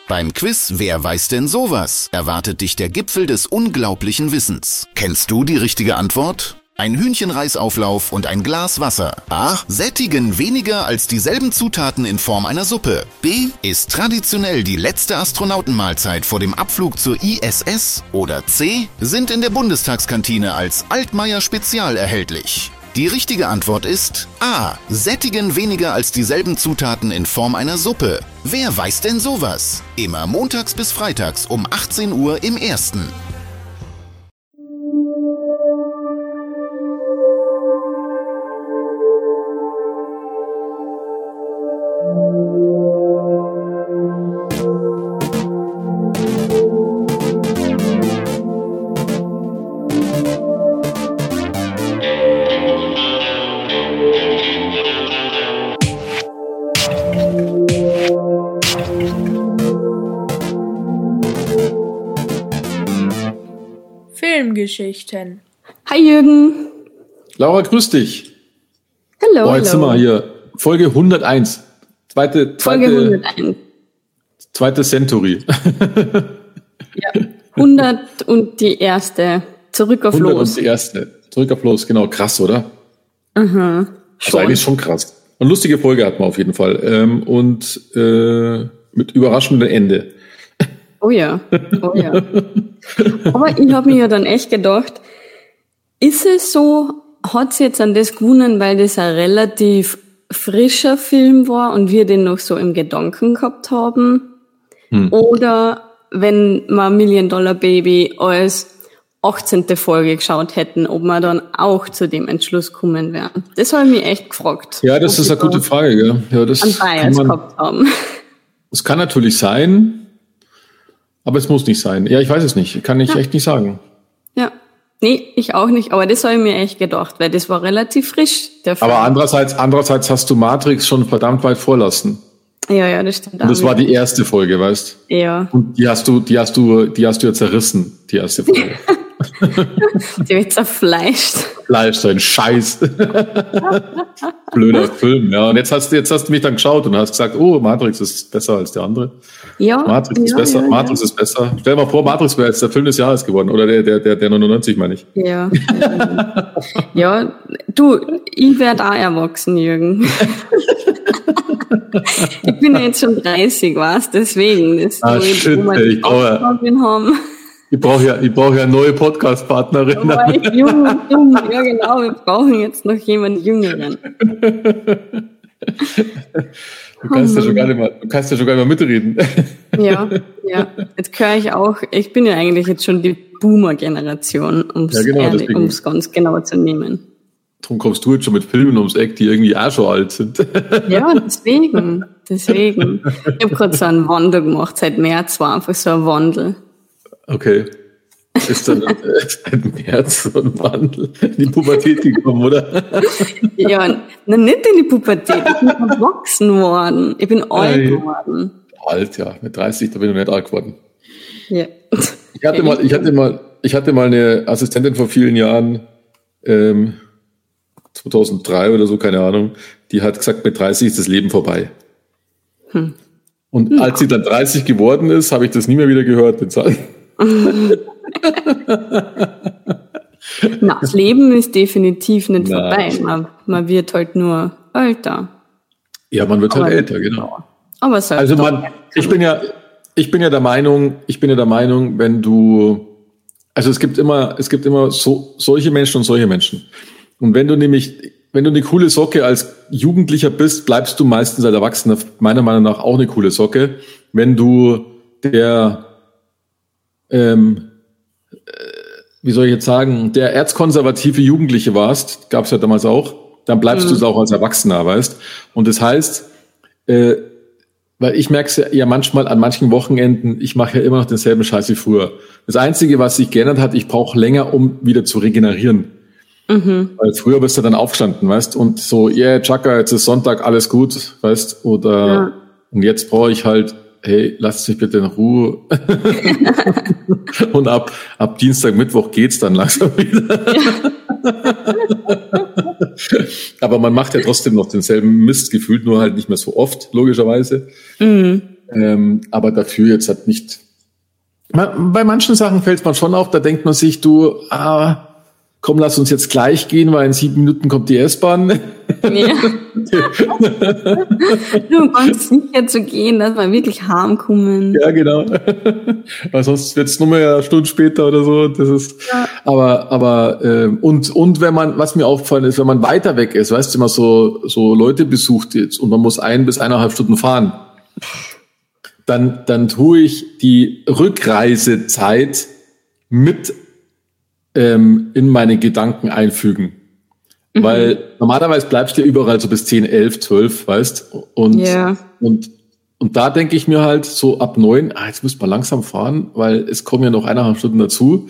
Beim Quiz Wer weiß denn sowas? Erwartet dich der Gipfel des unglaublichen Wissens. Kennst du die richtige Antwort? Ein Hühnchenreisauflauf und ein Glas Wasser. A. Sättigen weniger als dieselben Zutaten in Form einer Suppe. B. Ist traditionell die letzte Astronautenmahlzeit vor dem Abflug zur ISS. Oder C. Sind in der Bundestagskantine als Altmaier Spezial erhältlich. Die richtige Antwort ist A. Sättigen weniger als dieselben Zutaten in Form einer Suppe. Wer weiß denn sowas? Immer montags bis freitags um 18 Uhr im Ersten. Filmgeschichten. Hi Jürgen. Laura, grüß dich. Hallo. Jetzt sind wir hier. Folge 101. Folge 101. Zweite Century. Ja, 100 und die erste. Zurück auf 100 los. Und die erste. Zurück auf los, genau. Krass, oder? Aha. Also eigentlich schon krass. Eine lustige Folge hatten wir auf jeden Fall. Und mit überraschendem Ende. Oh ja, oh ja. Aber ich habe mir ja dann echt gedacht, ist es so, hat es jetzt an das gewonnen, weil das ein relativ frischer Film war und wir den noch so im Gedanken gehabt haben? Oder wenn wir Million Dollar Baby als 18. Folge geschaut hätten, ob wir dann auch zu dem Entschluss kommen wären? Das habe ich mich echt gefragt. Ja, das ist eine gute Frage. Gell? Ja, das an Bias gehabt haben. Das kann natürlich sein. Aber es muss nicht sein. Ja, ich weiß es nicht. Kann ich echt nicht sagen. Ja. Nee, ich auch nicht. Aber das habe ich mir echt gedacht, weil das war relativ frisch, der Film. Aber andererseits hast du Matrix schon verdammt weit vorlassen. Ja, das stimmt. Und das war die erste Folge, weißt? Ja. Und die hast du ja zerrissen, die erste Folge. Die wird zerfleischt. Fleisch, so ein Scheiß. Blöder Film, ja. Und jetzt hast du mich dann geschaut und hast gesagt, oh, Matrix ist besser als der andere. Ja. Matrix ist besser. Ja. Matrix ist besser. Stell dir mal vor, Matrix wäre jetzt der Film des Jahres geworden. Oder der 99, meine ich. Ja. Ja, du, ich werde auch erwachsen, Jürgen. Ich bin ja jetzt schon 30, was? Deswegen. Das shit, ich brauche ja eine neue Podcast-Partnerin. Ja, jung und dumm. Ja, genau. Wir brauchen jetzt noch jemanden Jüngeren. Du kannst ja schon gar nicht mal mitreden. Ja. Jetzt höre ich auch, ich bin ja eigentlich jetzt schon die Boomer-Generation, um es ganz genau zu nehmen. Darum kommst du jetzt schon mit Filmen ums Eck, die irgendwie auch schon alt sind. Ja, deswegen. Ich habe gerade so einen Wandel gemacht. Seit März war einfach so ein Wandel. Okay. Ist dann seit März so ein Wandel in die Pubertät gekommen, oder? Ja, nicht in die Pubertät. Ich bin erwachsen worden. Ich bin alt geworden. Alt, ja. Mit 30, da bin ich noch nicht alt geworden. Ja. Ich hatte mal eine Assistentin vor vielen Jahren, 2003 oder so, keine Ahnung, die hat gesagt, mit 30 ist das Leben vorbei. Und als sie dann 30 geworden ist, habe ich das nie mehr wieder gehört. Na, das Leben ist definitiv nicht vorbei. Man wird halt nur älter. Ja, man wird halt älter, genau. Aber ich bin ja der Meinung, wenn du, also es gibt immer solche Menschen und solche Menschen. Und wenn du eine coole Socke als Jugendlicher bist, bleibst du meistens als Erwachsener meiner Meinung nach auch eine coole Socke. Wenn du der erzkonservative Jugendliche warst, gab's ja damals auch, dann bleibst du es auch als Erwachsener, weißt. Und das heißt, weil ich merke es ja manchmal an manchen Wochenenden, ich mache ja immer noch denselben Scheiß wie früher. Das Einzige, was sich geändert hat, ich brauche länger, um wieder zu regenerieren. Weil früher bist du dann aufgestanden, weißt, und so, Chaka, jetzt ist Sonntag, alles gut, weißt, oder, und jetzt brauche ich halt, hey, lasst mich bitte in Ruhe. Und ab Dienstag, Mittwoch geht's dann langsam wieder. Aber man macht ja trotzdem noch denselben Mist gefühlt, nur halt nicht mehr so oft, logischerweise. Aber dafür jetzt halt nicht. Bei manchen Sachen fällt es man schon auf, da denkt man sich, komm, lass uns jetzt gleich gehen, weil in 7 Minuten kommt die S-Bahn. Ja. Du kannst sicher zu gehen, dass wir wirklich heimkommen. Ja, genau. Weil sonst wird es nur mehr eine Stunde später oder so. Das ist, aber und wenn man, was mir aufgefallen ist, wenn man weiter weg ist, weißt du, immer so Leute besucht jetzt und man muss 1 bis 1,5 Stunden fahren, dann tue ich die Rückreisezeit mit in meine Gedanken einfügen. Weil normalerweise bleibst du ja überall so bis 10, 11, 12, weißt? Und da denke ich mir halt so ab 9, jetzt müsste man langsam fahren, weil es kommen ja noch 1,5 Stunden dazu.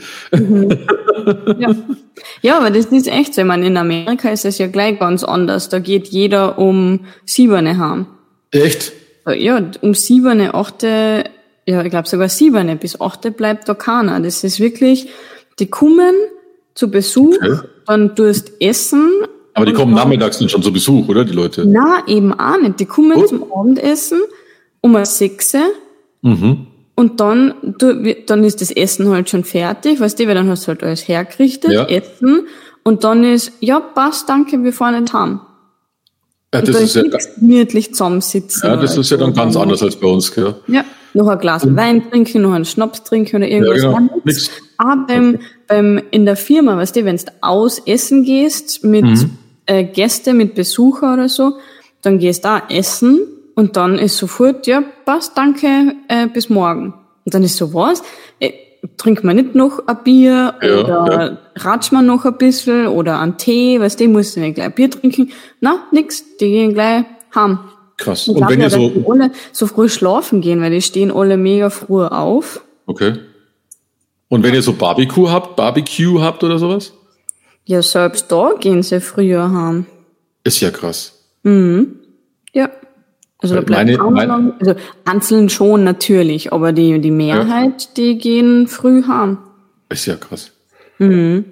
Ja, aber das ist echt so. Ich meine, in Amerika ist es ja gleich ganz anders. Da geht jeder um 7 heim. Echt? Ja, um 7, 8, ja, ich glaube sogar 7 bis 8 bleibt da keiner. Das ist wirklich, die kommen zu Besuch, dann tust Essen. Aber die kommen nachmittags dann schon zu Besuch, oder, die Leute? Na, eben auch nicht. Die kommen zum Abendessen um 6 und dann ist das Essen halt schon fertig, weißt du, weil dann hast du halt alles hergerichtet, Essen, und dann ist, ja, passt, danke, wir fahren nicht heim. Ja, das ist ja gemütlich zusammensitzen. Ja, das ist ja dann ganz anders als bei uns, gell? Ja, noch ein Glas Wein trinken, noch einen Schnaps trinken oder irgendwas. Ja, genau. Nix. Aber in der Firma, weißt du, wenn du aus essen gehst mit Gäste, mit Besucher oder so, dann gehst du da essen und dann ist sofort, ja, passt, danke, bis morgen. Und dann ist so, was? Trinkt man nicht noch ein Bier oder ratscht man noch ein bisschen oder einen Tee, weißt du, musst du nicht gleich Bier trinken. Na, nix, die gehen gleich heim. Krass. Und wenn ihr so alle so früh schlafen gehen, weil die stehen alle mega früh auf. Okay. Und wenn ihr so Barbecue habt oder sowas? Ja, selbst da gehen sie früher heim. Ist ja krass. Ja. Also da bleibt also einzeln schon natürlich, aber die Mehrheit, die gehen früh heim. Ist ja krass. Ja,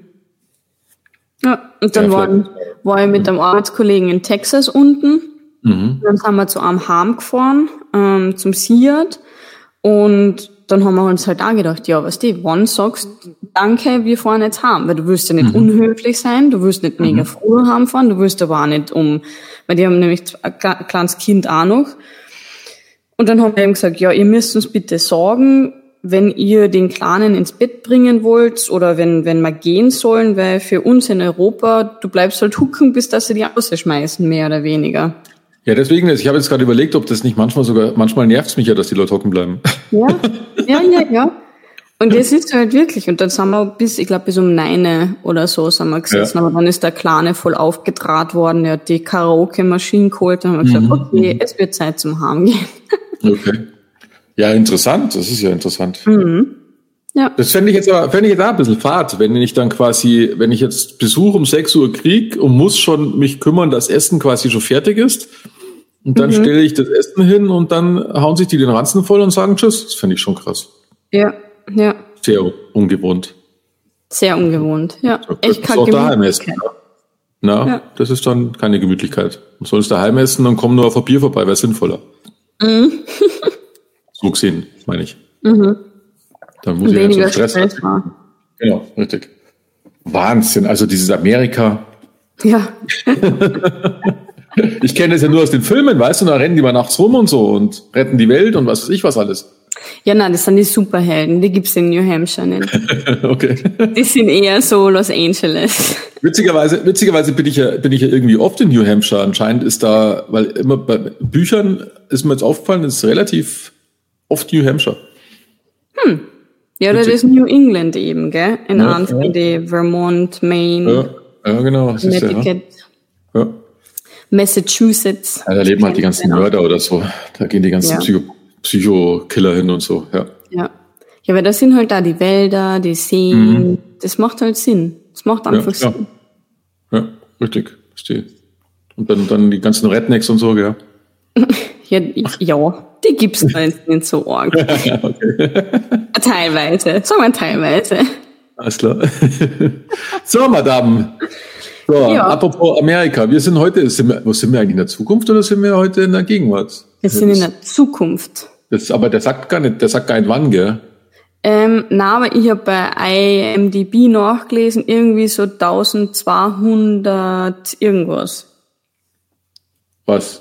und dann war ich mit einem Arbeitskollegen in Texas unten. Dann sind wir zu einem heim gefahren, zum Seat, und dann haben wir uns halt auch gedacht, ja, weißt du, wann sagst danke, wir fahren jetzt heim, weil du willst ja nicht unhöflich sein, du willst nicht mega früh heimfahren, du willst aber auch nicht weil die haben nämlich ein kleines Kind auch noch. Und dann haben wir eben gesagt, ja, ihr müsst uns bitte sagen, wenn ihr den Kleinen ins Bett bringen wollt oder wenn wir gehen sollen, weil für uns in Europa, du bleibst halt hucken, bis dass sie die rausschmeißen, mehr oder weniger. Ja, deswegen, ich habe jetzt gerade überlegt, ob das nicht manchmal nervt es mich ja, dass die Leute hocken bleiben. Ja. Und das ist halt wirklich, und dann sind wir bis um 9 oder so sind wir gesessen, aber dann ist der Kleine voll aufgedraht worden, er hat die Karaoke-Maschine geholt, und haben wir gesagt, okay, es wird Zeit zum Heimgehen. Okay. Ja, interessant, das ist ja interessant. Ja. Das fände ich jetzt auch ein bisschen fad, wenn ich jetzt Besuch um 6 Uhr krieg und muss schon mich kümmern, dass Essen quasi schon fertig ist. Und dann stelle ich das Essen hin und dann hauen sich die den Ranzen voll und sagen Tschüss. Das finde ich schon krass. Ja. Sehr ungewohnt. Sehr ungewohnt, ja. Echt keine Gemütlichkeit. Daheim essen. Das ist dann keine Gemütlichkeit. Du sollst daheim essen, dann komm nur auf ein Bier vorbei, wäre sinnvoller. So gesehen, meine ich. Dann muss ich ja zum Stress haben. Genau, richtig. Wahnsinn, also dieses Amerika. Ja. Ich kenne das ja nur aus den Filmen, weißt du, da rennen die mal nachts rum und so und retten die Welt und was weiß ich was alles. Ja, nein, das sind die Superhelden, die gibt's in New Hampshire nicht. Okay. Die sind eher so Los Angeles. Witzigerweise bin ich ja irgendwie oft in New Hampshire. Anscheinend ist da, weil immer bei Büchern ist mir jetzt aufgefallen, ist relativ oft New Hampshire. Ja, das ist New England eben, gell? In die Vermont, Maine. Ja, genau. Connecticut. Ja. Massachusetts. Ja, da leben halt die ganzen Mörder oder so. Da gehen die ganzen Psycho-Killer hin und so, ja. Ja, weil das sind halt da die Wälder, die Seen. Das macht halt Sinn. Das macht einfach Sinn. Ja, richtig. Verstehe. Und dann die ganzen Rednecks und so, gell? Ja, die gibt's nicht so arg. Okay. Teilweise. Sagen wir teilweise. Alles klar. So, Madame. So, apropos Amerika. Wo sind wir eigentlich, in der Zukunft oder sind wir heute in der Gegenwart? Wir sind in der Zukunft. Aber der sagt gar nicht wann, gell? Na, aber ich habe bei IMDb nachgelesen, irgendwie so 1200 irgendwas. Was?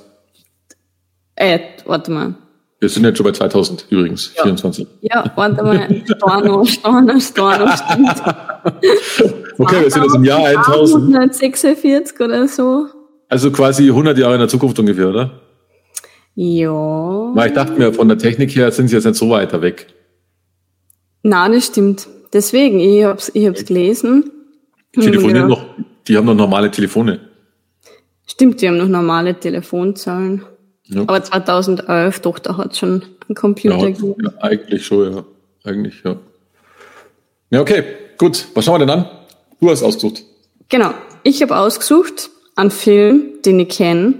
Warte mal. Wir sind jetzt schon bei 2000 übrigens, 24. Ja, warte mal. Storno, stimmt. Okay, wir sind jetzt im Jahr 1000. 146 oder so. Also quasi 100 Jahre in der Zukunft ungefähr, oder? Ja. Weil ich dachte mir, von der Technik her sind sie jetzt nicht so weiter weg. Nein, das stimmt. Deswegen, ich hab's gelesen. Telefonieren noch, die haben noch normale Telefone. Stimmt, die haben noch normale Telefonzahlen. Ja. Aber 2011, doch, da hat schon einen Computer gegeben. Ja, eigentlich schon, ja. Eigentlich, ja. Ja, okay, gut. Was schauen wir denn an? Du hast ausgesucht. Genau. Ich habe ausgesucht einen Film, den ich kenne.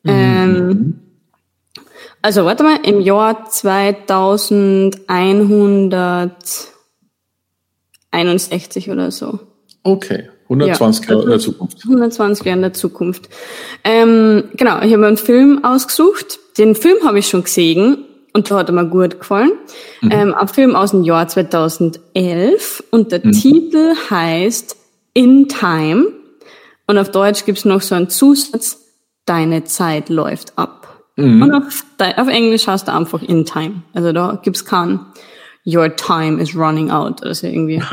Also, warte mal, im Jahr 2161 oder so. Okay, 120 Jahre in der Zukunft. 120 Jahre in der Zukunft. Genau, ich habe einen Film ausgesucht. Den Film habe ich schon gesehen und da hat er mir gut gefallen. Ein Film aus dem Jahr 2011 und der Titel heißt In Time und auf Deutsch gibt's noch so einen Zusatz, Deine Zeit läuft ab. Und auf Englisch heißt er einfach In Time. Also da gibt's kein Your time is running out oder so irgendwie.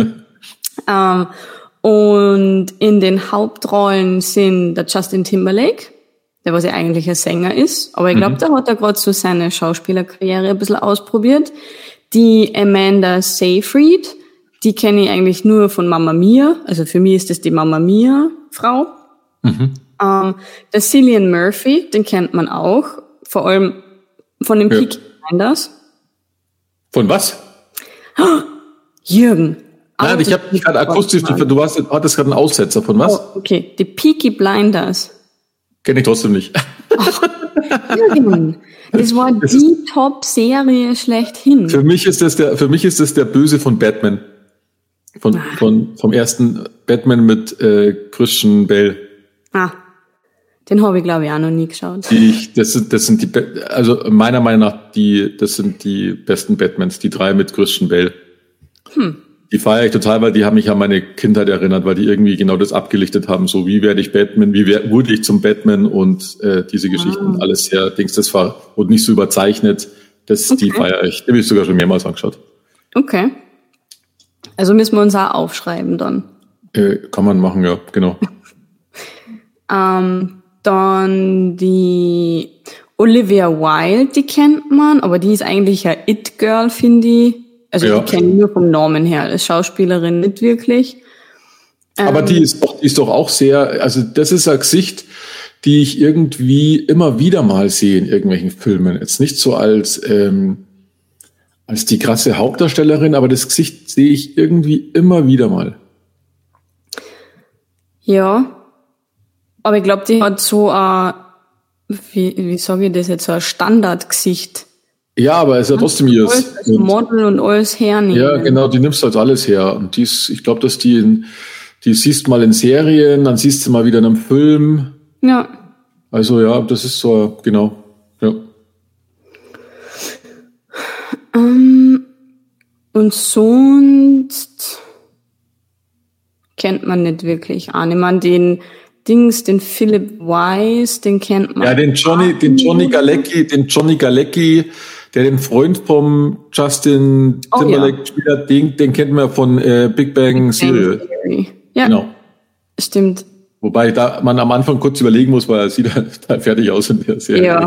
Und in den Hauptrollen sind der Justin Timberlake, der was ja eigentlich ein Sänger ist, aber ich glaube, da hat er gerade so seine Schauspielerkarriere ein bisschen ausprobiert. Die Amanda Seyfried, die kenne ich eigentlich nur von Mamma Mia, also für mich ist das die Mamma Mia Frau. Der Cillian Murphy, den kennt man auch, vor allem von den Peaky Blinders. Von was? Jürgen. Nein, ich habe mich gerade akustisch, du hattest gerade einen Aussetzer. Von was? Oh, okay, die Peaky Blinders. Kenne ich trotzdem nicht. Ach, Jürgen, das war die Top-Serie schlechthin. Für mich ist das der Böse von Batman. Vom ersten Batman mit Christian Bale. Den habe ich, glaube ich, auch noch nie geschaut. Also meiner Meinung nach, das sind die besten Batmans, die 3 mit Christian Bale. Die feiere ich total, weil die haben mich an meine Kindheit erinnert, weil die irgendwie genau das abgelichtet haben, so wie werde ich Batman, wurde ich zum Batman und diese Geschichten, alles sehr, das war und nicht so überzeichnet, die feiere ich. Die habe ich sogar schon mehrmals angeschaut. Okay. Also müssen wir uns auch aufschreiben dann. Kann man machen, ja, genau. Dann die Olivia Wilde, die kennt man, aber die ist eigentlich ja It-Girl, finde ich. Also die kenne ich nur vom Namen her, als Schauspielerin nicht wirklich. Aber die ist doch auch sehr, also das ist ein Gesicht, die ich irgendwie immer wieder mal sehe in irgendwelchen Filmen. Jetzt nicht so als die krasse Hauptdarstellerin, aber das Gesicht sehe ich irgendwie immer wieder mal. Ja, aber ich glaube, die hat so ein, wie sage ich das jetzt, so ein Standardgesicht. Ja, aber es ist ja trotzdem ihres. Als Model und alles hernehmen. Ja, genau, die nimmst halt alles her. Und ich glaube, dass die siehst mal in Serien, dann siehst du mal wieder in einem Film. Ja. Also ja, das ist so, genau, ja. Und sonst kennt man nicht wirklich an. Ich meine, den Philip Wise, den kennt man. Ja, den Johnny Galecki, der den Freund vom Justin Timberlake spielt, den kennt man von Big Bang Theory. Ja, genau. Stimmt. Wobei man am Anfang kurz überlegen muss, weil er sieht halt fertig aus in der Serie. Ja,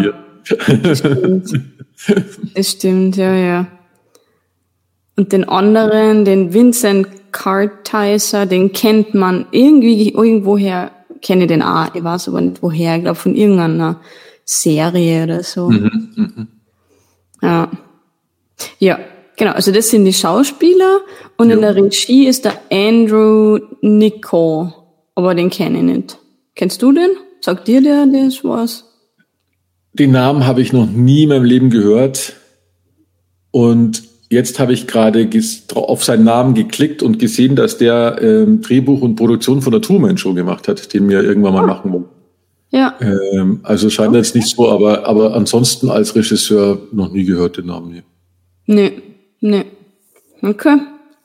das stimmt, ja. Und den anderen, den Vincent Kartheiser, den kennt man irgendwoher, kenne ich den auch, ich weiß aber nicht woher, ich glaube von irgendeiner Serie oder so. Ja, genau, also das sind die Schauspieler und in der Regie ist der Andrew Niccol, aber den kenne ich nicht. Kennst du den? Sagt dir der das was? Den Namen habe ich noch nie in meinem Leben gehört und jetzt habe ich gerade auf seinen Namen geklickt und gesehen, dass der Drehbuch und Produktion von der Truman Show gemacht hat, den wir irgendwann mal machen wollen. Ja. Also scheint jetzt nicht so, aber ansonsten als Regisseur noch nie gehört den Namen. Nee. Okay.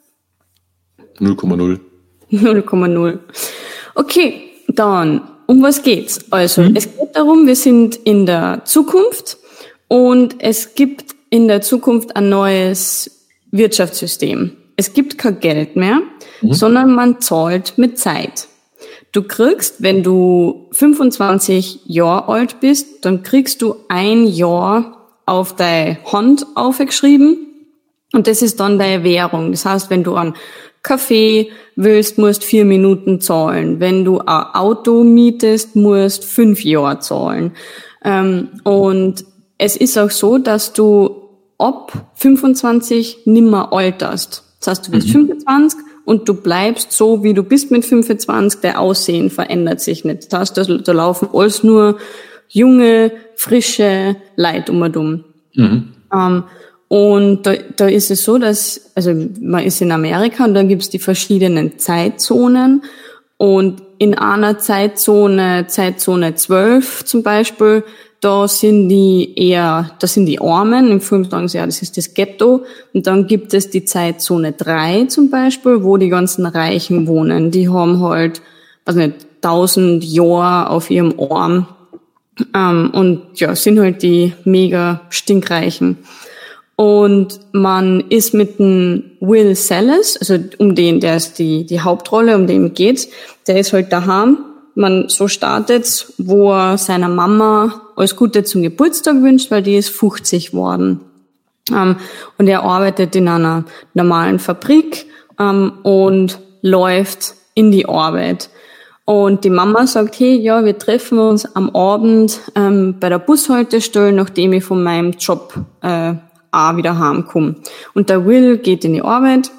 0,0. 0,0. Okay, dann, um was geht's? Also, es geht darum, wir sind in der Zukunft und es gibt in der Zukunft ein neues Wirtschaftssystem. Es gibt kein Geld mehr, sondern man zahlt mit Zeit. Du kriegst, wenn du 25 Jahre alt bist, dann kriegst du 1 Jahr auf deine Hand aufgeschrieben und das ist dann deine Währung. Das heißt, wenn du einen Kaffee willst, musst 4 Minuten zahlen. Wenn du ein Auto mietest, musst 5 Jahre zahlen. Und es ist auch so, dass du ab 25 nimmer alterst. Das heißt, du bist 25 und du bleibst so, wie du bist mit 25. Der Aussehen verändert sich nicht. Das heißt, da laufen alles nur junge, frische Leute um und um. Und da ist es so, dass, also man ist in Amerika und da gibt's die verschiedenen Zeitzonen und in einer Zeitzone 12 zum Beispiel, da sind die Armen, im Film sagen sie ja, das ist das Ghetto, und dann gibt es die Zeitzone 3 zum Beispiel, wo die ganzen Reichen wohnen, die haben halt, 1000 Jahre auf ihrem Arm, und ja, sind halt die mega Stinkreichen. Und man ist mit dem Will Salas, also der ist die Hauptrolle, um den geht's, der ist halt daheim. Man so startet, wo er seiner Mama alles Gute zum Geburtstag wünscht, weil die ist 50 worden. Und er arbeitet in einer normalen Fabrik und läuft in die Arbeit. Und die Mama sagt, hey, ja, wir treffen uns am Abend bei der Bushaltestelle, nachdem ich von meinem Job auch wieder heimkomme. Und der Will geht in die Arbeit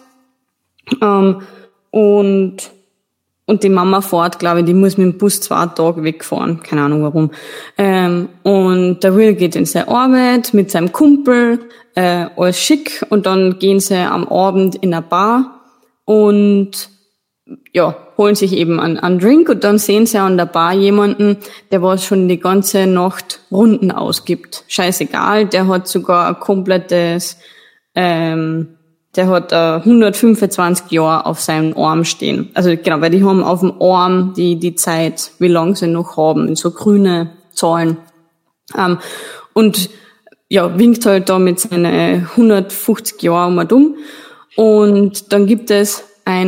und die Mama fährt, glaube ich, die muss mit dem Bus 2 Tage wegfahren. Keine Ahnung warum. Und der Will geht in seine Arbeit mit seinem Kumpel, alles schick. Und dann gehen sie am Abend in eine Bar und ja, holen sich eben einen Drink. Und dann sehen sie an der Bar jemanden, der was schon die ganze Nacht Runden ausgibt. Scheißegal, der hat sogar ein komplettes, der hat 125 Jahre auf seinem Arm stehen. Also genau, weil die haben auf dem Arm die Zeit, wie lange sie noch haben, in so grüne Zahlen. Und ja, winkt halt da mit seinen 150 Jahren mal dumm. Und dann gibt es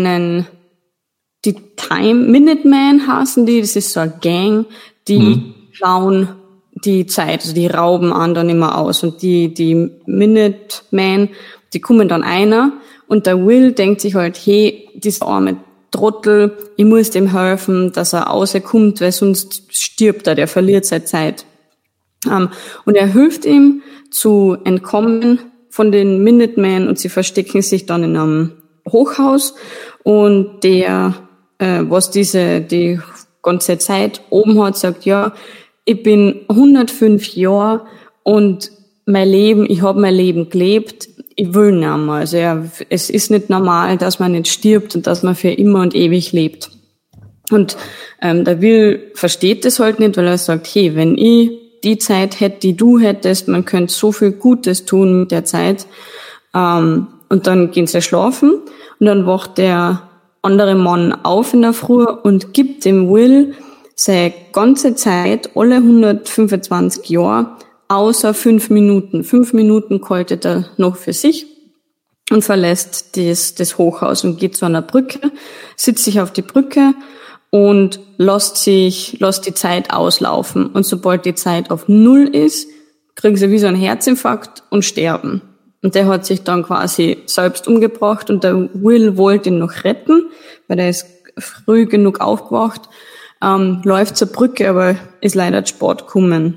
die Time Minutemen heißen die, das ist so eine Gang, die klauen die Zeit, also die rauben anderen immer aus. Und die Minutemen, die kommen dann einer und der Will denkt sich halt, hey, dieser arme Trottel, ich muss dem helfen, dass er rauskommt, weil sonst stirbt er, der verliert seine Zeit. Und er hilft ihm zu entkommen von den Minutemen und sie verstecken sich dann in einem Hochhaus und der, was die ganze Zeit oben hat, sagt, ja, ich bin 105 Jahre und ich habe mein Leben gelebt, ich will nicht mehr. Also es ist nicht normal, dass man nicht stirbt und dass man für immer und ewig lebt. Und der Will versteht das halt nicht, weil er sagt, hey, wenn ich die Zeit hätte, die du hättest, man könnte so viel Gutes tun mit der Zeit. Und dann gehen sie schlafen und dann wacht der andere Mann auf in der Früh und gibt dem Will seine ganze Zeit, alle 125 Jahre, außer 5 Minuten. 5 Minuten kaltet er noch für sich und verlässt das Hochhaus und geht zu einer Brücke, sitzt sich auf die Brücke und lässt die Zeit auslaufen. Und sobald die Zeit auf 0 ist, kriegen sie wie so einen Herzinfarkt und sterben. Und der hat sich dann quasi selbst umgebracht und der Will wollte ihn noch retten, weil er ist früh genug aufgewacht, läuft zur Brücke, aber ist leider zu spät gekommen.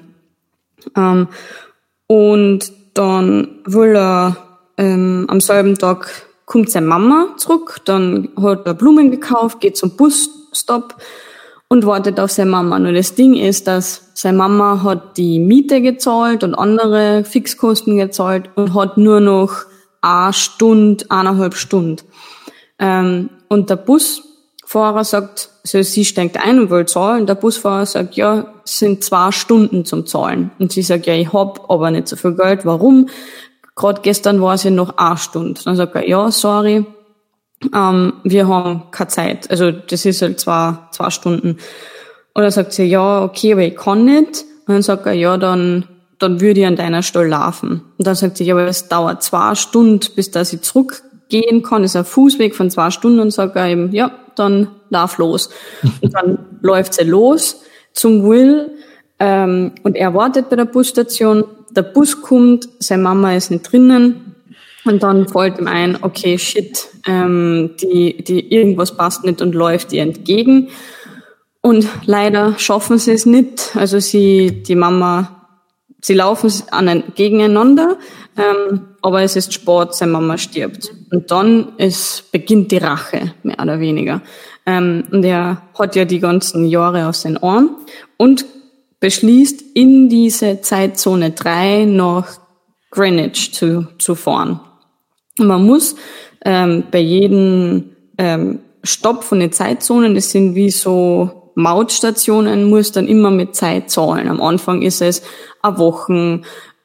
Und dann will er, am selben Tag kommt seine Mama zurück, dann hat er Blumen gekauft, geht zum Busstop und wartet auf seine Mama. Nur das Ding ist, dass seine Mama hat die Miete gezahlt und andere Fixkosten gezahlt und hat nur noch 1,5 Stunden. Und der Bus Busfahrer sagt, also sie steigt ein und will zahlen. Der Busfahrer sagt, ja, es sind 2 Stunden zum Zahlen. Und sie sagt, ja, ich hab aber nicht so viel Geld. Warum? Gerade gestern war es ja noch 1 Stunde. Dann sagt er, ja, sorry, wir haben keine Zeit. Also das ist halt 2 Stunden. Und dann sagt sie, ja, okay, aber ich kann nicht. Und dann sagt er, ja, dann würde ich an deiner Stelle laufen. Und dann sagt sie, ja, aber es dauert 2 Stunden, bis dass ich zurückgehen kann. Das ist ein Fußweg von 2 Stunden. Und sagt er eben, ja, dann lauf los. Und dann läuft sie los zum Will, und er wartet bei der Busstation. Der Bus kommt, seine Mama ist nicht drinnen. Und dann fällt ihm ein, okay, shit, die irgendwas passt nicht und läuft ihr entgegen. Und leider schaffen sie es nicht. Also sie laufen gegeneinander, aber es ist Sport, seine Mama stirbt. Und dann beginnt die Rache, mehr oder weniger. Und er hat ja die ganzen Jahre auf seinen Arm und beschließt, in diese Zeitzone 3 nach Greenwich zu fahren. Und man muss bei jedem Stopp von den Zeitzonen, das sind wie so Mautstationen, muss dann immer mit Zeit zahlen. Am Anfang ist es eine Woche,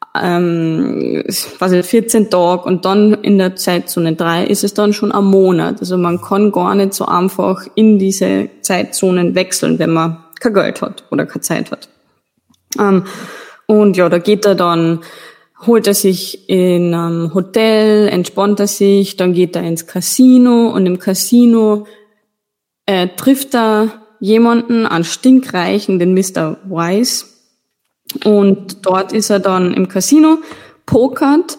14 Tage, und dann in der Zeitzone 3 ist es dann schon ein Monat. Also man kann gar nicht so einfach in diese Zeitzonen wechseln, wenn man kein Geld hat oder keine Zeit hat. Und ja, da geht er dann, holt er sich in einem Hotel, entspannt er sich, dann geht er ins Casino, und im Casino trifft er jemanden, einen stinkreichen, den Mr. Wise. Und dort ist er dann im Casino, pokert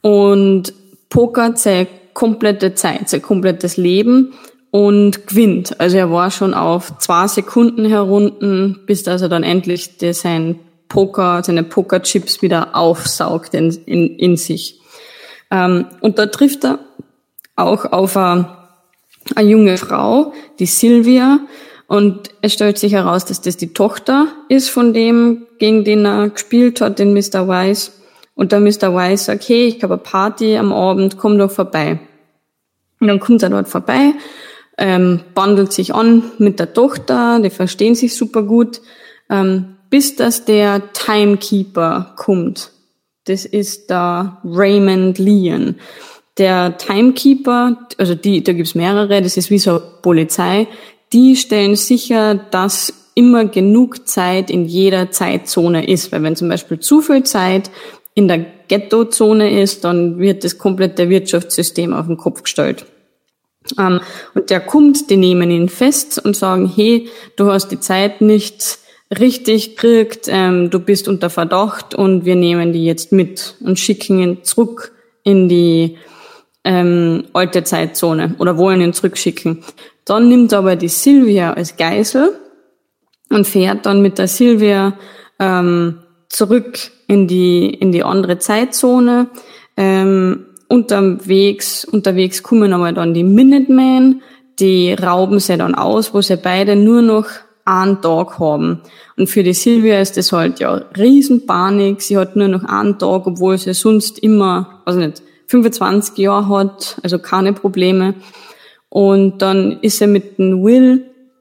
seine komplette Zeit, sein komplettes Leben und gewinnt. Also er war schon auf 2 Sekunden herunten, bis dass er dann endlich seine Pokerchips wieder aufsaugt in sich. Und da trifft er auch auf eine junge Frau, die Sylvia, und es stellt sich heraus, dass das die Tochter ist von dem, gegen den er gespielt hat, den Mr. Wise. Und der Mr. Wise sagt, hey, ich habe eine Party am Abend, komm doch vorbei. Und dann kommt er dort vorbei, bandelt sich an mit der Tochter, die verstehen sich super gut, bis dass der Timekeeper kommt. Das ist der Raymond Leon. Der Timekeeper, also da gibt's mehrere, das ist wie so eine Polizei, die stellen sicher, dass immer genug Zeit in jeder Zeitzone ist. Weil wenn zum Beispiel zu viel Zeit in der Ghettozone ist, dann wird das komplette Wirtschaftssystem auf den Kopf gestellt. Und der kommt, die nehmen ihn fest und sagen, hey, du hast die Zeit nicht richtig gekriegt, du bist unter Verdacht und wir nehmen die jetzt mit und schicken ihn zurück in die alte Zeitzone oder wollen ihn zurückschicken. Dann nimmt aber die Sylvia als Geisel und fährt dann mit der Sylvia zurück in die andere Zeitzone. Unterwegs kommen aber dann die Minutemen, die rauben sie dann aus, wo sie beide nur noch einen Tag haben. Und für die Sylvia ist das halt ja Riesenpanik. Sie hat nur noch einen Tag, obwohl sie sonst immer, 25 Jahre hat, also keine Probleme. Und dann ist sie mit dem Will,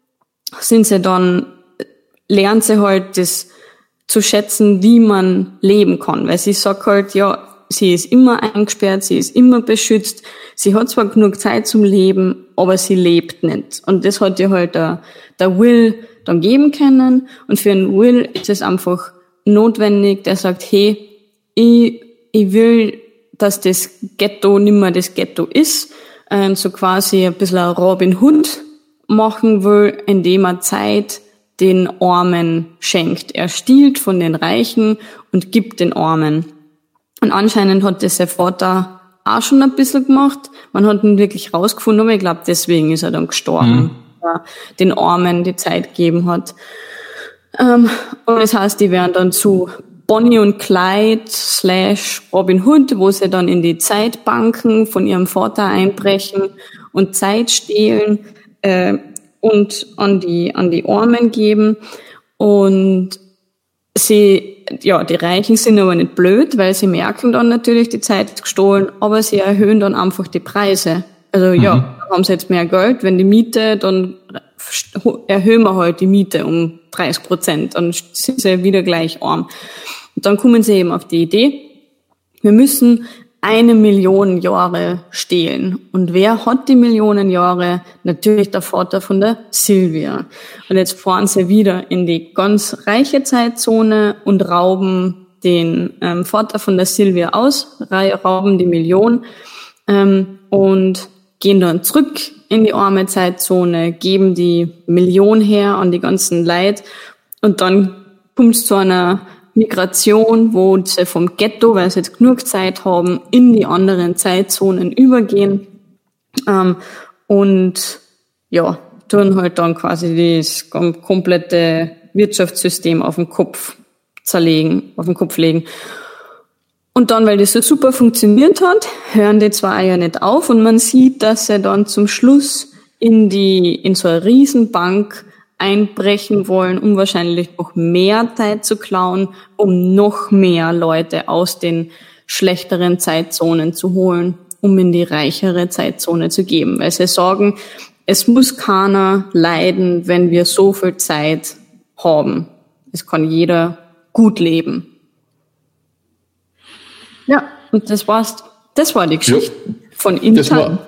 lernt sie halt das zu schätzen, wie man leben kann. Weil sie sagt halt, ja, sie ist immer eingesperrt, sie ist immer beschützt, sie hat zwar genug Zeit zum Leben, aber sie lebt nicht. Und das hat ihr halt der Will dann geben können. Und für den Will ist es einfach notwendig, der sagt, hey, ich will, dass das Ghetto nicht mehr das Ghetto ist, so quasi ein bisschen ein Robin Hood machen will, indem er Zeit den Armen schenkt. Er stiehlt von den Reichen und gibt den Armen. Und anscheinend hat das sein Vater auch schon ein bisschen gemacht. Man hat ihn wirklich rausgefunden, aber ich glaube, deswegen ist er dann gestorben, weil er den Armen die Zeit gegeben hat. Und das heißt, die werden dann zu Bonnie und Clyde / Robin Hood, wo sie dann in die Zeitbanken von ihrem Vater einbrechen und Zeit stehlen und an die Armen geben. Und die Reichen sind aber nicht blöd, weil sie merken dann natürlich, die Zeit ist gestohlen, aber sie erhöhen dann einfach die Preise. Also da haben sie jetzt mehr Geld, wenn die Miete, dann erhöhen wir halt die Miete um 30%, dann sind sie wieder gleich arm. Und dann kommen sie eben auf die Idee, wir müssen 1 Million Jahre stehlen. Und wer hat die Millionen Jahre? Natürlich der Vater von der Silvia. Und jetzt fahren sie wieder in die ganz reiche Zeitzone und rauben den Vater von der Silvia aus, rauben die Million und gehen dann zurück in die arme Zeitzone, geben die Million her an die ganzen Leute und dann kommt es zu einer Migration, wo sie vom Ghetto, weil sie jetzt genug Zeit haben, in die anderen Zeitzonen übergehen und ja, tun halt dann quasi das komplette Wirtschaftssystem auf den Kopf legen. Und dann, weil das so super funktioniert hat, hören die zwar ja nicht auf und man sieht, dass sie dann zum Schluss in so eine Riesenbank einbrechen wollen, um wahrscheinlich noch mehr Zeit zu klauen, um noch mehr Leute aus den schlechteren Zeitzonen zu holen, um in die reichere Zeitzone zu geben. Weil sie sagen, es muss keiner leiden, wenn wir so viel Zeit haben. Es kann jeder gut leben. Ja, und das war's. Das war die Geschichte von Intel.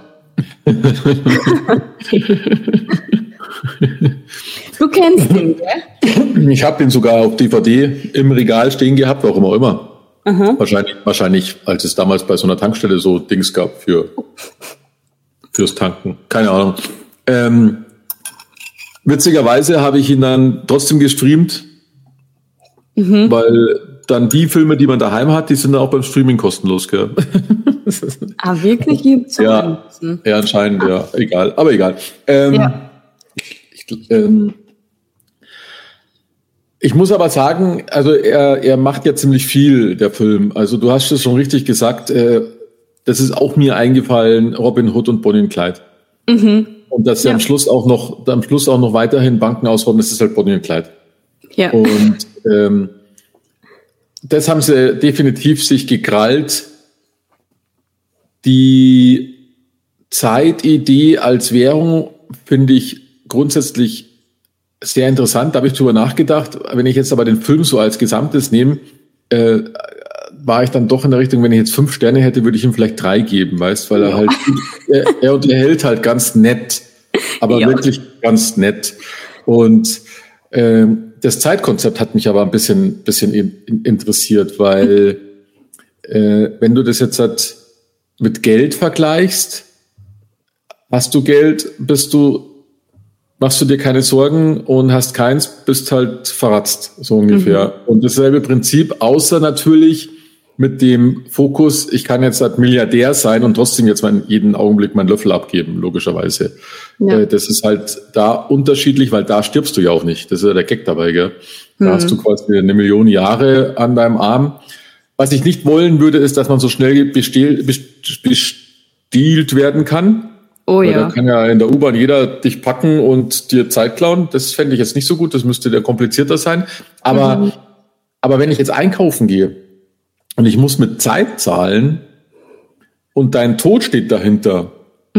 Du kennst ihn, gell? Ich habe ihn sogar auf DVD im Regal stehen gehabt, warum auch immer. Aha. Wahrscheinlich, als es damals bei so einer Tankstelle so Dings gab fürs Tanken. Keine Ahnung. Witzigerweise habe ich ihn dann trotzdem gestreamt, weil dann die Filme, die man daheim hat, die sind dann auch beim Streaming kostenlos, gell? Wirklich? Ja, anscheinend, ja. Egal, aber egal. Ich muss aber sagen, also er macht ja ziemlich viel, der Film. Also du hast es schon richtig gesagt, das ist auch mir eingefallen, Robin Hood und Bonnie und Clyde. Und dass sie am Schluss auch noch weiterhin Banken ausrauben, das ist halt Bonnie und Clyde. Ja. Und das haben sie definitiv sich gekrallt. Die Zeitidee als Währung finde ich grundsätzlich sehr interessant. Da habe ich drüber nachgedacht. Wenn ich jetzt aber den Film so als Gesamtes nehme, war ich dann doch in der Richtung, wenn ich jetzt 5 Sterne hätte, würde ich ihm vielleicht 3 geben, weißt, weil er halt, er unterhält halt ganz nett, aber wirklich ganz nett. Und das Zeitkonzept hat mich aber ein bisschen interessiert, weil wenn du das jetzt halt mit Geld vergleichst, hast du Geld, machst du dir keine Sorgen und hast keins, bist halt verratzt, so ungefähr. Und dasselbe Prinzip, außer natürlich mit dem Fokus, ich kann jetzt halt Milliardär sein und trotzdem jetzt jeden Augenblick meinen Löffel abgeben, logischerweise. Ja. Das ist halt da unterschiedlich, weil da stirbst du ja auch nicht. Das ist ja der Gag dabei, gell? Da hast du quasi 1 Million Jahre an deinem Arm. Was ich nicht wollen würde, ist, dass man so schnell bestiehlt werden kann. Oh ja. Da kann ja in der U-Bahn jeder dich packen und dir Zeit klauen. Das fände ich jetzt nicht so gut. Das müsste ja komplizierter sein. Aber wenn ich jetzt einkaufen gehe und ich muss mit Zeit zahlen und dein Tod steht dahinter,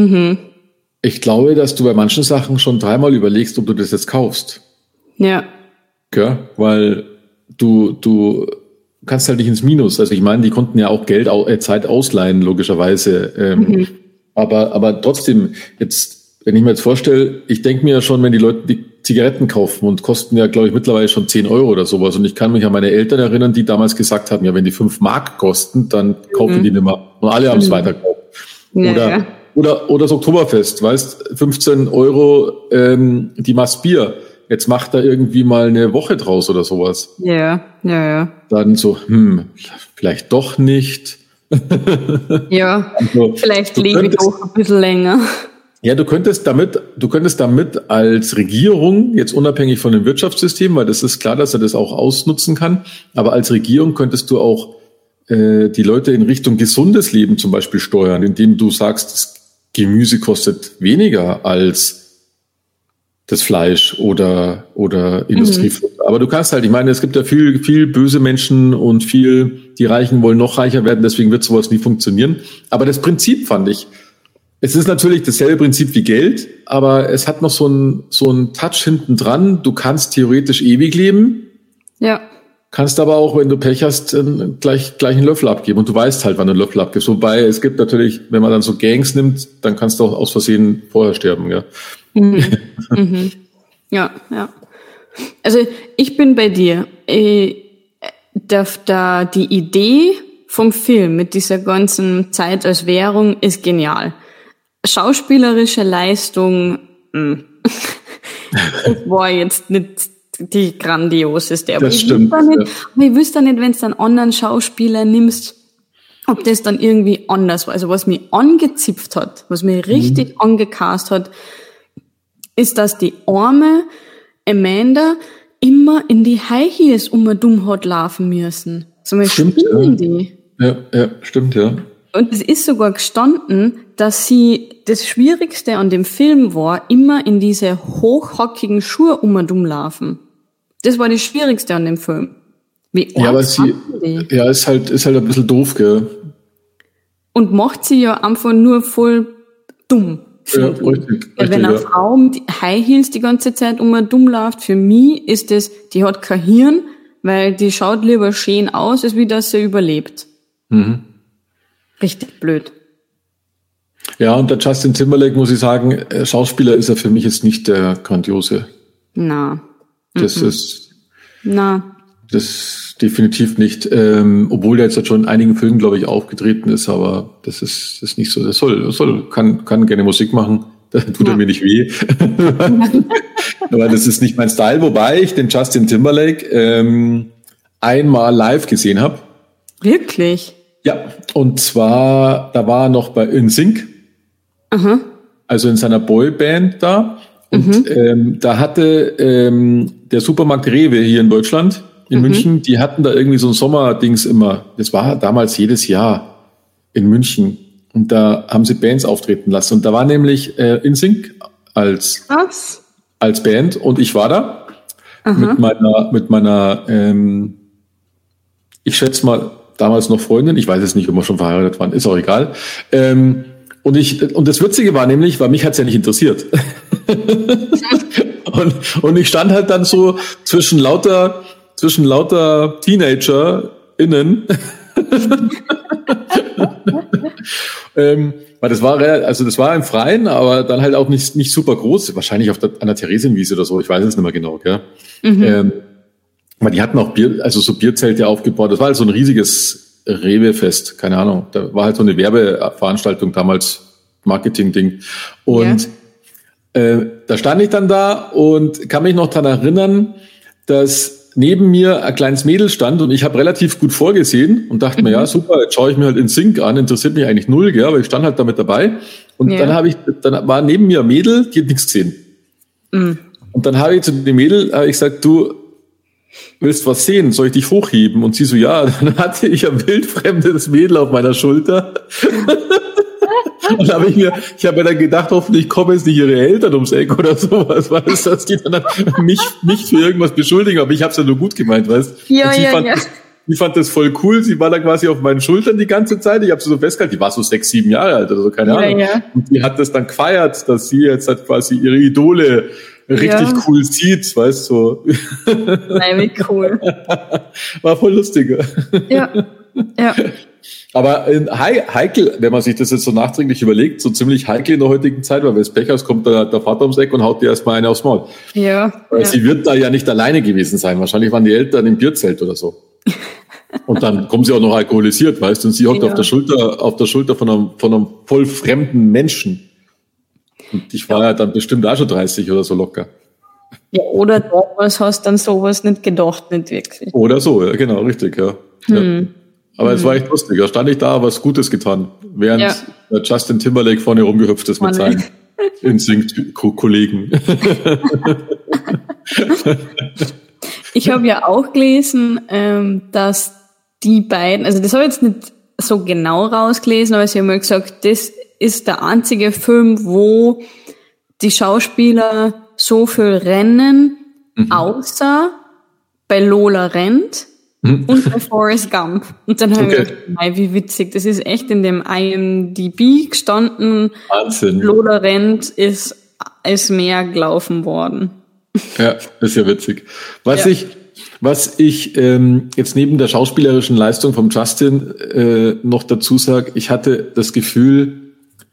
ich glaube, dass du bei manchen Sachen schon 3-mal überlegst, ob du das jetzt kaufst. Ja. Ja, weil du kannst halt nicht ins Minus. Also ich meine, die konnten ja auch Zeit ausleihen, logischerweise. Aber trotzdem, jetzt, wenn ich mir jetzt vorstelle, ich denke mir ja schon, wenn die Leute die Zigaretten kaufen und kosten ja, glaube ich, mittlerweile schon 10 Euro oder sowas. Und ich kann mich an meine Eltern erinnern, die damals gesagt haben, ja, wenn die 5 Mark kosten, dann kaufen die nicht mehr. Und alle haben es weitergekauft. Oder das Oktoberfest, weißt, 15 Euro die Maß Bier. Jetzt macht er irgendwie mal eine Woche draus oder sowas. Ja. Dann so, vielleicht doch nicht. Ja, also, vielleicht lebe ich auch ein bisschen länger. Ja, du könntest damit als Regierung, jetzt unabhängig von dem Wirtschaftssystem, weil das ist klar, dass er das auch ausnutzen kann, aber als Regierung könntest du auch die Leute in Richtung gesundes Leben zum Beispiel steuern, indem du sagst, das Gemüse kostet weniger als das Fleisch oder Industriefrucht. Aber du kannst halt, ich meine, es gibt ja viel böse Menschen und die Reichen wollen noch reicher werden, deswegen wird sowas nie funktionieren. Aber das Prinzip fand ich Es ist natürlich dasselbe Prinzip wie Geld, aber es hat noch so einen Touch hinten dran. Du kannst theoretisch ewig leben. Ja. Kannst aber auch, wenn du Pech hast, gleich einen Löffel abgeben. Und du weißt halt, wann du einen Löffel abgibst. Wobei es gibt natürlich, wenn man dann so Gangs nimmt, dann kannst du auch aus Versehen vorher sterben, ja. Mhm. Mhm. Ja, ja. Also ich bin bei dir. Die Idee vom Film mit dieser ganzen Zeit als Währung ist genial. Schauspielerische Leistung, das war jetzt nicht die grandioseste. Aber das stimmt. Aber ich wüsste nicht, wenn du einen anderen Schauspieler nimmst, ob das dann irgendwie anders war. Also was mich angezipft hat, was mich richtig angecast hat, ist, dass die arme Amanda immer in die High Heels dumm hat laufen müssen. So stimmt, spielen die. Ja, stimmt, ja. Und es ist sogar gestanden, dass sie das Schwierigste an dem Film war, immer in diese hochhackigen Schuhe dumm laufen. Das war das Schwierigste an dem Film. Wie ja, aber ist halt ein bisschen doof, gell? Und macht sie ja einfach nur voll dumm. Ja, richtig, wenn eine Frau mit High Heels die ganze Zeit dumm läuft, für mich ist das, die hat kein Hirn, weil die schaut lieber schön aus, als wie dass sie überlebt. Mhm. Richtig blöd. Ja, und der Justin Timberlake, muss ich sagen, Schauspieler ist er für mich jetzt nicht der Grandiose. Na. Das definitiv nicht. Obwohl der jetzt schon in einigen Filmen, glaube ich, aufgetreten ist, aber das ist nicht so. Kann gerne Musik machen. Da tut er mir nicht weh. Aber das ist nicht mein Style, wobei ich den Justin Timberlake einmal live gesehen habe. Wirklich? Ja, und zwar, da war er noch bei NSYNC. Aha. Also in seiner Boyband da. Und da hatte der Supermarkt Rewe hier in Deutschland, in München, die hatten da irgendwie so ein Sommerdings immer. Das war damals jedes Jahr in München. Und da haben sie Bands auftreten lassen. Und da war nämlich NSYNC als Band. Und ich war da mit meiner ich schätze mal, damals noch Freundin. Ich weiß es nicht, ob wir schon verheiratet waren. Ist auch egal. Und das Witzige war nämlich, weil mich hat's ja nicht interessiert. und ich stand halt dann so zwischen lauter TeenagerInnen. Weil das war im Freien, aber dann halt auch nicht super groß. Wahrscheinlich an der Theresienwiese oder so. Ich weiß es nicht mehr genau, gell? Weil die hatten auch so Bierzelte aufgebaut. Das war halt so ein riesiges Rewe-Fest. Keine Ahnung. Da war halt so eine Werbeveranstaltung damals, Marketing-Ding. Und da stand ich dann da und kann mich noch daran erinnern, dass neben mir ein kleines Mädel stand und ich habe relativ gut vorgesehen und dachte mir, ja super, jetzt schaue ich mir halt NSYNC an, interessiert mich eigentlich null, gell, aber ich stand halt damit dabei. Und dann war neben mir ein Mädel, die hat nichts gesehen. Und dann habe ich zu dem Mädel gesagt, du willst was sehen, soll ich dich hochheben? Und sie so, ja, dann hatte ich ein wildfremdes Mädel auf meiner Schulter. Und ich habe mir dann gedacht, hoffentlich kommen jetzt nicht ihre Eltern ums Eck oder sowas, weißt du, dass die dann mich für irgendwas beschuldigen, aber ich habe es ja nur gut gemeint, weißt du. Sie fand das voll cool, sie war da quasi auf meinen Schultern die ganze Zeit, ich habe sie so festgehalten, die war so 6, 7 Jahre alt oder so, keine Ahnung. Ja. Und die hat das dann gefeiert, dass sie jetzt halt quasi ihre Idole richtig cool sieht, weißt du. Nein, wie cool. War voll lustig. Ja. Aber heikel, wenn man sich das jetzt so nachträglich überlegt, so ziemlich heikel in der heutigen Zeit, weil wenn es Pech hast, kommt der Vater ums Eck und haut dir erstmal eine aufs Maul. Ja. Sie wird da ja nicht alleine gewesen sein. Wahrscheinlich waren die Eltern im Bierzelt oder so. Und dann kommen sie auch noch alkoholisiert, weißt du, und sie hockt auf der Schulter von einem voll fremden Menschen. Und ich war ja dann bestimmt auch schon 30 oder so locker. Ja, oder damals hast du dann sowas nicht gedacht, nicht wirklich. Oder so, ja, genau, richtig, ja. Aber es war echt lustig. Da stand ich da, was Gutes getan, während Justin Timberlake vorne rumgehüpft ist mit seinen NSYNC-Kollegen. Ich habe ja auch gelesen, dass die beiden, also das habe ich jetzt nicht so genau rausgelesen, aber sie haben mal gesagt, das ist der einzige Film, wo die Schauspieler so viel rennen, außer bei Lola rennt, und bei Forrest Gump. Und dann habe ich gedacht, nein, wie witzig, das ist echt in dem IMDb gestanden. Wahnsinn. Lodorent ist mehr gelaufen worden. Ja, das ist ja witzig. Was ich jetzt neben der schauspielerischen Leistung vom Justin noch dazu sage, ich hatte das Gefühl,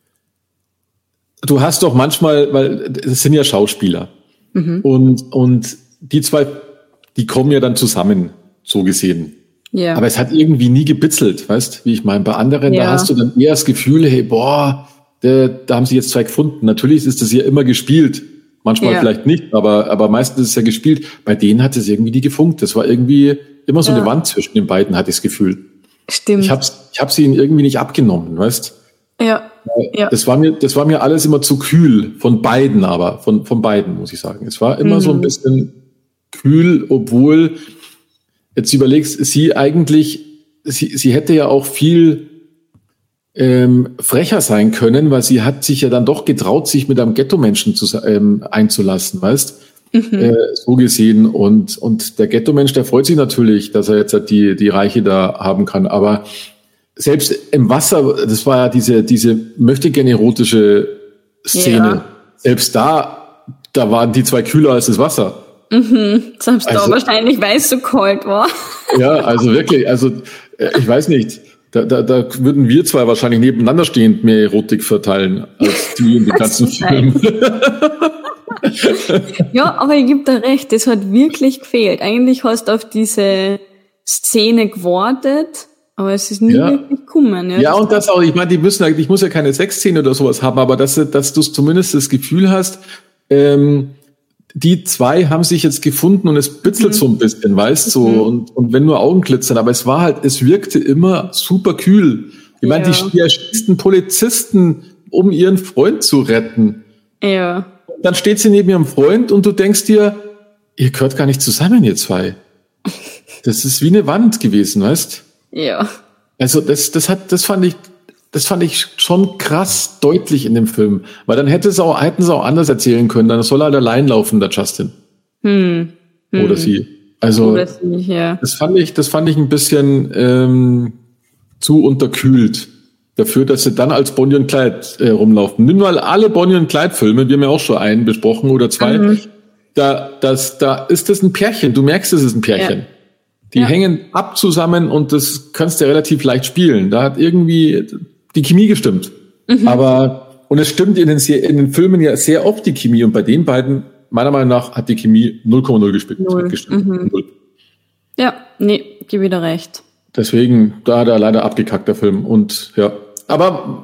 du hast doch manchmal, weil das sind ja Schauspieler und die zwei, die kommen ja dann zusammen, so gesehen. Ja. Aber es hat irgendwie nie gebitzelt, weißt, wie ich meine. Bei anderen, da hast du dann eher das Gefühl, hey, boah, da haben sie jetzt zwei gefunden. Natürlich ist das ja immer gespielt. Manchmal vielleicht nicht, aber meistens ist es ja gespielt. Bei denen hat es irgendwie nie gefunkt. Das war irgendwie immer so eine Wand zwischen den beiden, hatte ich das Gefühl. Stimmt. Ich hab's ihnen irgendwie nicht abgenommen, weißt? Ja. Das war mir alles immer zu kühl. Von beiden aber. Von beiden, muss ich sagen. Es war immer so ein bisschen kühl, obwohl, jetzt überlegst, sie hätte ja auch viel frecher sein können, weil sie hat sich ja dann doch getraut, sich mit einem Ghetto-Menschen einzulassen, weißt? So gesehen. Und der Ghetto-Mensch, der freut sich natürlich, dass er jetzt halt die Reiche da haben kann. Aber selbst im Wasser, das war ja diese möchte gerne erotische Szene. Ja. Selbst da waren die zwei kühler als das Wasser. Selbst da wahrscheinlich, weil es so kalt war. Ja, also wirklich, ich weiß nicht. Da würden wir zwei wahrscheinlich nebeneinander stehend mehr Erotik verteilen, als die in die ganzen Filme. Ja, aber ich gebe dir recht, das hat wirklich gefehlt. Eigentlich hast du auf diese Szene gewartet, aber es ist nie wirklich gekommen. Ja, und das auch, ich meine, ich muss ja keine Sexszene oder sowas haben, aber dass du zumindest das Gefühl hast, die zwei haben sich jetzt gefunden und es bitzelt so ein bisschen, weißt du, so, und wenn nur Augen glitzern, aber es wirkte immer super kühl. Ich meine, die erschießt einen Polizisten, um ihren Freund zu retten. Ja. Dann steht sie neben ihrem Freund und du denkst dir, ihr gehört gar nicht zusammen, ihr zwei. Das ist wie eine Wand gewesen, weißt? Ja. Also das fand ich schon krass deutlich in dem Film. Weil dann hätten sie auch anders erzählen können. Dann soll er halt allein laufen, der Justin. Oder sie. Also, oder sie, ja. das fand ich ein bisschen zu unterkühlt. Dafür, dass sie dann als Bonnie und Clyde rumlaufen. Nimm mal alle Bonnie und Clyde-Filme, wir haben ja auch schon einen besprochen oder zwei. Da ist das ein Pärchen. Du merkst, es ist ein Pärchen. Ja. Die hängen ab zusammen und das kannst du ja relativ leicht spielen. Da hat irgendwie die Chemie gestimmt. Und es stimmt in den Filmen ja sehr oft die Chemie. Und bei den beiden, meiner Meinung nach, hat die Chemie 0,0 gestimmt. 0. Ja, nee, gebe wieder recht. Deswegen, da hat er leider abgekackt, der Film. Und ja, aber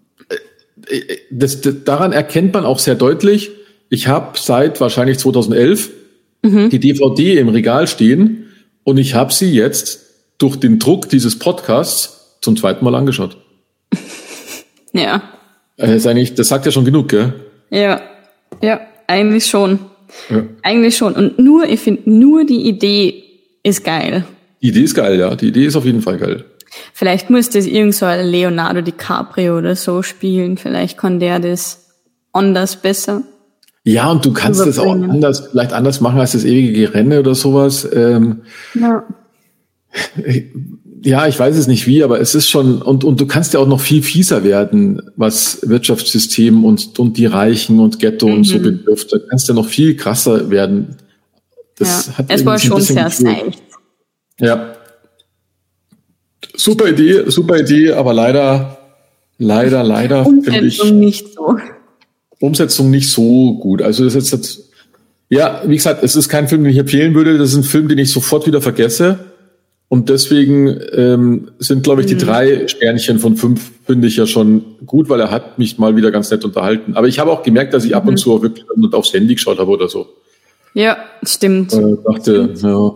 daran erkennt man auch sehr deutlich, ich habe seit wahrscheinlich 2011 die DVD im Regal stehen und ich habe sie jetzt durch den Druck dieses Podcasts zum zweiten Mal angeschaut. Ja. Das sagt ja schon genug, gell? Ja, eigentlich schon. Ja. Eigentlich schon. Und ich finde, nur die Idee ist geil. Die Idee ist geil, ja. Die Idee ist auf jeden Fall geil. Vielleicht muss das irgend so ein Leonardo DiCaprio oder so spielen. Vielleicht kann der das anders besser. Ja, und du kannst das auch vielleicht anders machen als das ewige Gerenne oder sowas. Ja, ich weiß es nicht wie, aber es ist schon, und du kannst ja auch noch viel fieser werden, was Wirtschaftssystem und die Reichen und Ghetto und so betrifft. Da kannst du noch viel krasser werden. Das hat es war schon sehr seicht. Ja. Super Idee, aber leider finde ich. Umsetzung nicht so gut. Also das ist jetzt, ja, wie gesagt, es ist kein Film, den ich empfehlen würde. Das ist ein Film, den ich sofort wieder vergesse. Und deswegen sind, glaube ich, die 3 Sternchen von 5 finde ich ja schon gut, weil er hat mich mal wieder ganz nett unterhalten. Aber ich habe auch gemerkt, dass ich ab und zu auch wirklich aufs Handy geschaut habe oder so. Ja, stimmt. Dachte, ja,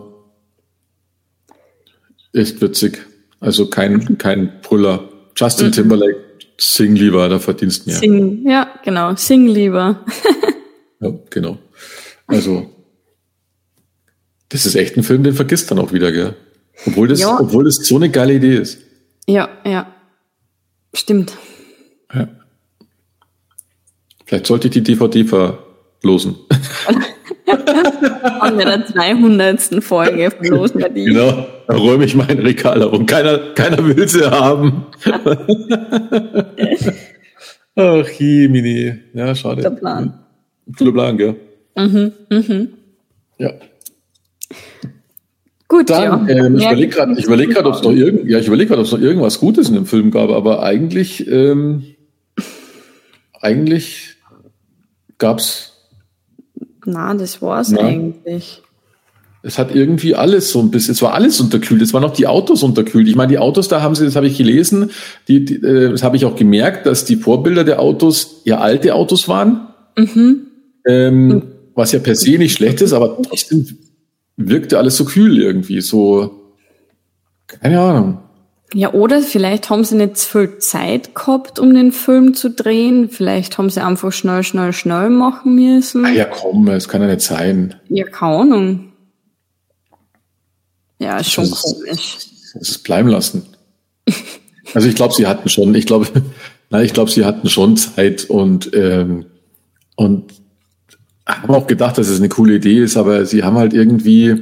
echt witzig. Also kein Brüller. Justin Timberlake, sing lieber, da verdienst mehr. Sing lieber. Ja, genau. Also, das ist echt ein Film, den vergisst dann auch wieder, gell? Obwohl das so eine geile Idee ist. Ja. Stimmt. Ja. Vielleicht sollte ich die DVD verlosen. An der 200. Folge verlosen wir die. Genau, da räume ich mein Regal auf und keiner will sie haben. Ach, Jemini. Ja, schade. Der Plan. Guter Plan, gell? Ja. Gut, dann, ja. Ich überlege gerade, ob es noch irgendwas Gutes in dem Film gab, aber eigentlich gab's. Na, das war's eigentlich. Es hat irgendwie alles so ein bisschen, es war alles unterkühlt, es waren auch die Autos unterkühlt. Ich meine, die Autos, das habe ich gelesen, das habe ich auch gemerkt, dass die Vorbilder der Autos ja alte Autos waren, was ja per se nicht schlecht ist, aber trotzdem wirkte alles so kühl irgendwie, so, keine Ahnung. Ja, oder vielleicht haben sie nicht so viel Zeit gehabt, um den Film zu drehen. Vielleicht haben sie einfach schnell machen müssen. Ah ja, komm, das kann ja nicht sein. Ja, keine Ahnung. Ja, ist schon komisch. Das ist bleiben lassen. Also ich glaube, sie hatten schon Zeit und haben auch gedacht, dass es eine coole Idee ist, aber sie haben halt irgendwie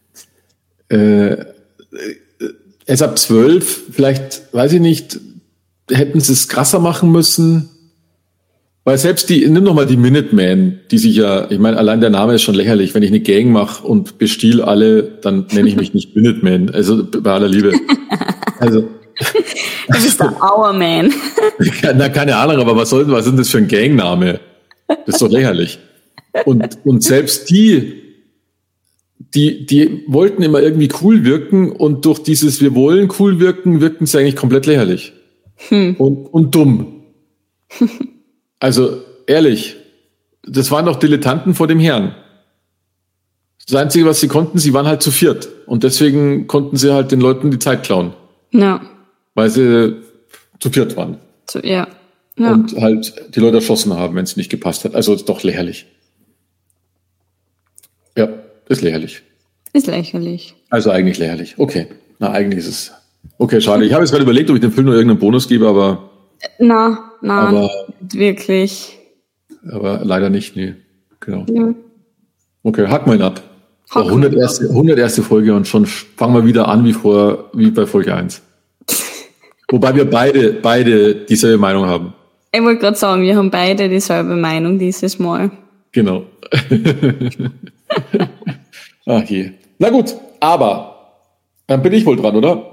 erst ab 12, vielleicht, weiß ich nicht, hätten sie es krasser machen müssen. Weil selbst nimm doch mal die Minutemen, die sich ja, ich meine, allein der Name ist schon lächerlich. Wenn ich eine Gang mache und bestiel alle, dann nenne ich mich nicht Minuteman. Also bei aller Liebe. Also, du bist der Our Man. Ja, na, keine Ahnung, aber was ist denn das für ein Gangname? Das ist doch lächerlich. Und selbst die wollten immer irgendwie cool wirken und durch dieses wir wollen cool wirken sie eigentlich komplett lächerlich. Und dumm. Also, ehrlich, das waren doch Dilettanten vor dem Herrn. Das Einzige, was sie konnten, sie waren halt zu viert. Und deswegen konnten sie halt den Leuten die Zeit klauen. Ja. Weil sie zu viert waren. Ja. Und halt die Leute erschossen haben, wenn es nicht gepasst hat. Also, ist doch lächerlich. Ja, ist lächerlich. Ist lächerlich. Also eigentlich lächerlich. Okay. Na, eigentlich ist es. Okay, schade. Ich habe jetzt gerade überlegt, ob ich dem Film nur irgendeinen Bonus gebe, aber. Aber wirklich. Aber leider nicht, nee. Genau. Ja. Okay, hack mal ihn ab. 100. Folge und schon fangen wir wieder an wie bei Folge 1. Wobei wir beide dieselbe Meinung haben. Ich wollte gerade sagen, wir haben beide dieselbe Meinung dieses Mal. Genau. Ach je. Na gut, aber dann bin ich wohl dran, oder?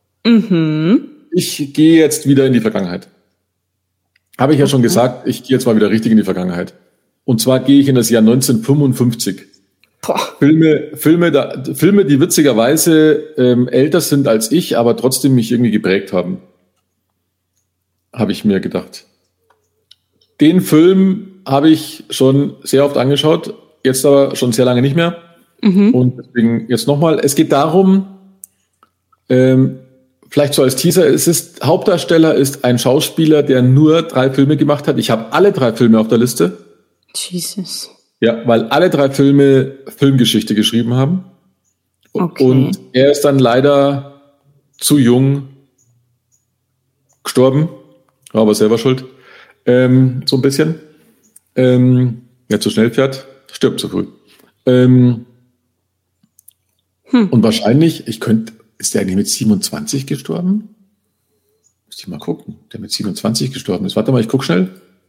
Ich gehe jetzt wieder in die Vergangenheit. Habe ich ja schon gesagt, ich gehe jetzt mal wieder richtig in die Vergangenheit. Und zwar gehe ich in das Jahr 1955. Filme, die witzigerweise älter sind als ich, aber trotzdem mich irgendwie geprägt haben. Habe ich mir gedacht. Den Film habe ich schon sehr oft angeschaut, jetzt aber schon sehr lange nicht mehr. Und deswegen jetzt nochmal. Es geht darum, vielleicht so als Teaser, Hauptdarsteller ist ein Schauspieler, der nur 3 Filme gemacht hat. Ich habe alle 3 Filme auf der Liste. Jesus. Ja, weil alle 3 Filme Filmgeschichte geschrieben haben. Okay. Und er ist dann leider zu jung gestorben. War aber selber schuld. So ein bisschen. Wer zu schnell fährt, stirbt zu früh. Und wahrscheinlich, ist der eigentlich mit 27 gestorben? Muss ich mal gucken. Der mit 27 gestorben ist. Warte mal, ich guck schnell.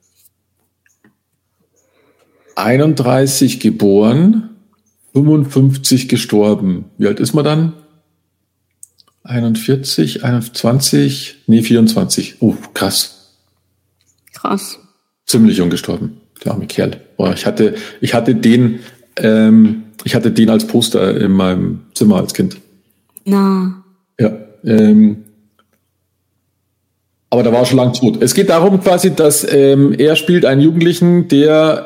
31 geboren, 55 gestorben. Wie alt ist man dann? 41, 21, 24. Oh, krass. Krass. Ziemlich jung gestorben, der arme Kerl. Boah, ich hatte den als Poster in meinem Zimmer als Kind. Na. Ja. Aber da war er schon lang tot. Es geht darum quasi, dass er spielt einen Jugendlichen, der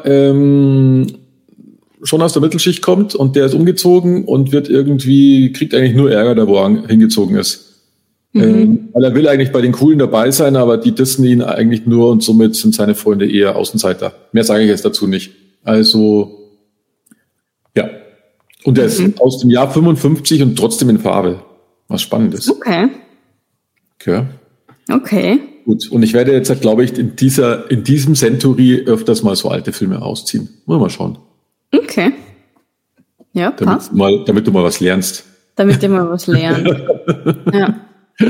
schon aus der Mittelschicht kommt und der ist umgezogen und kriegt eigentlich nur Ärger da, wo er hingezogen ist. Weil er will eigentlich bei den Coolen dabei sein, aber die dissen ihn eigentlich nur und somit sind seine Freunde eher Außenseiter. Mehr sage ich jetzt dazu nicht. Also, ja. Und er ist aus dem Jahr 55 und trotzdem in Farbe. Was Spannendes. Okay. Okay. Gut. Und ich werde jetzt, glaube ich, in diesem Century öfters mal so alte Filme ausziehen. Wollen wir mal schauen. Okay. Ja, passt. Damit du mal was lernst. Damit ich mal was lerne. Ja.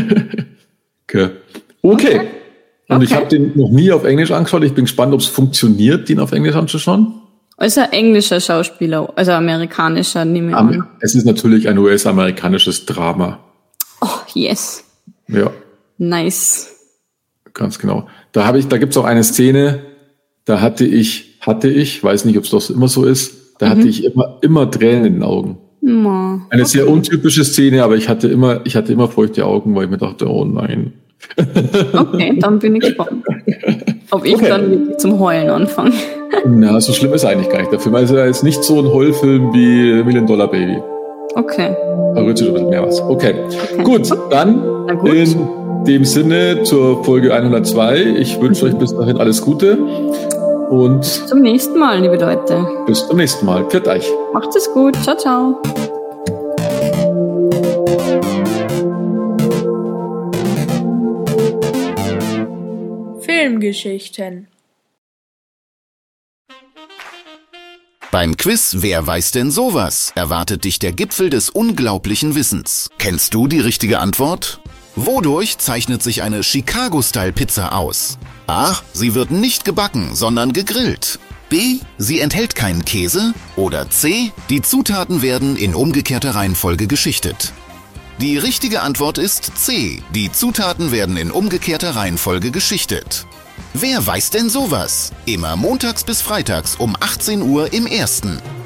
Okay. Und ich habe den noch nie auf Englisch angeschaut. Ich bin gespannt, ob es funktioniert, den auf Englisch anzuschauen. Also ein englischer Schauspieler, also amerikanischer, nehme ich an. Es ist natürlich ein US-amerikanisches Drama. Oh, yes. Ja. Nice. Ganz genau. Da gibt's auch eine Szene, da hatte ich, weiß nicht, ob es doch immer so ist, da hatte ich immer Tränen in den Augen. Eine sehr untypische Szene, aber ich hatte immer feuchte Augen, weil ich mir dachte, oh nein. Okay, dann bin ich gespannt. Ob ich dann wirklich zum Heulen anfange. Na, so schlimm ist eigentlich gar nicht der Film. Also er ist nicht so ein Heulfilm wie $1 Million Baby. Okay. Da rührt sich ein bisschen mehr was. Okay. Gut, dann in dem Sinne zur Folge 102. Ich wünsche euch bis dahin alles Gute. Und bis zum nächsten Mal, liebe Leute. Bis zum nächsten Mal. Pfiat euch. Macht es gut. Ciao, ciao. Filmgeschichten. Beim Quiz Wer weiß denn sowas? Erwartet dich der Gipfel des unglaublichen Wissens. Kennst du die richtige Antwort? Wodurch zeichnet sich eine Chicago-Style-Pizza aus? A. Sie wird nicht gebacken, sondern gegrillt. B. Sie enthält keinen Käse. Oder C. Die Zutaten werden in umgekehrter Reihenfolge geschichtet. Die richtige Antwort ist C. Die Zutaten werden in umgekehrter Reihenfolge geschichtet. Wer weiß denn sowas? Immer montags bis freitags um 18 Uhr im Ersten.